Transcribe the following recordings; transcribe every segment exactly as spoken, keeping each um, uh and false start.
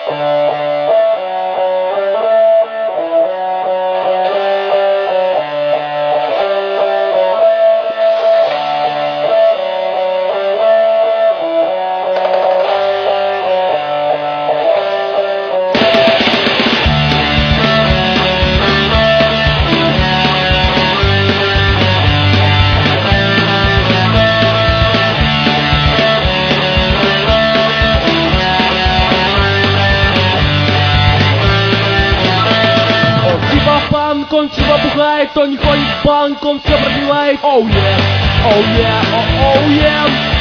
Он типа бухает, он не ходит в банк, он все пробивает. Оу е, оу е, оу е.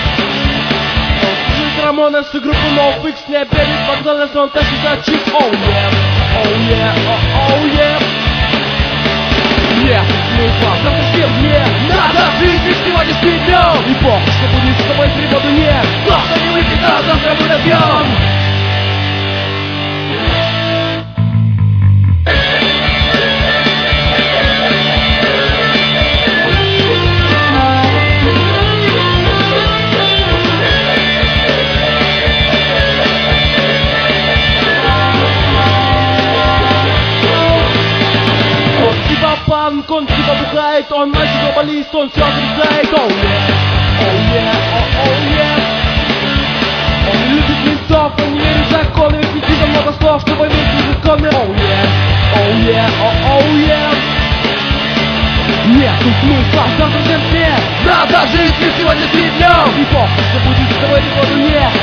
Слышит Рамона с группы NoFX, не обедает в вокзале, он тащит за чип. Оу е, оу е, оу е. Нет, смысла, запустим, не надо жить, ведь сегодня спит днем. И бог, что будет с тобой три года нет. Кто-то не выпьет, а завтра мы добьем. Он типа бухает, он мальчик глобалист, он все отрезает. Оу е, оу е, оу е. Он не любит ментов, он не верит в законы, ведь не видно много слов, чтобы иметь незаконные. Оу е, оу е, оу е. Нету смысла в завтрашнем дне. Надо жить, ведь сегодня спит днем. И бог, что будет с тобой, не буду не.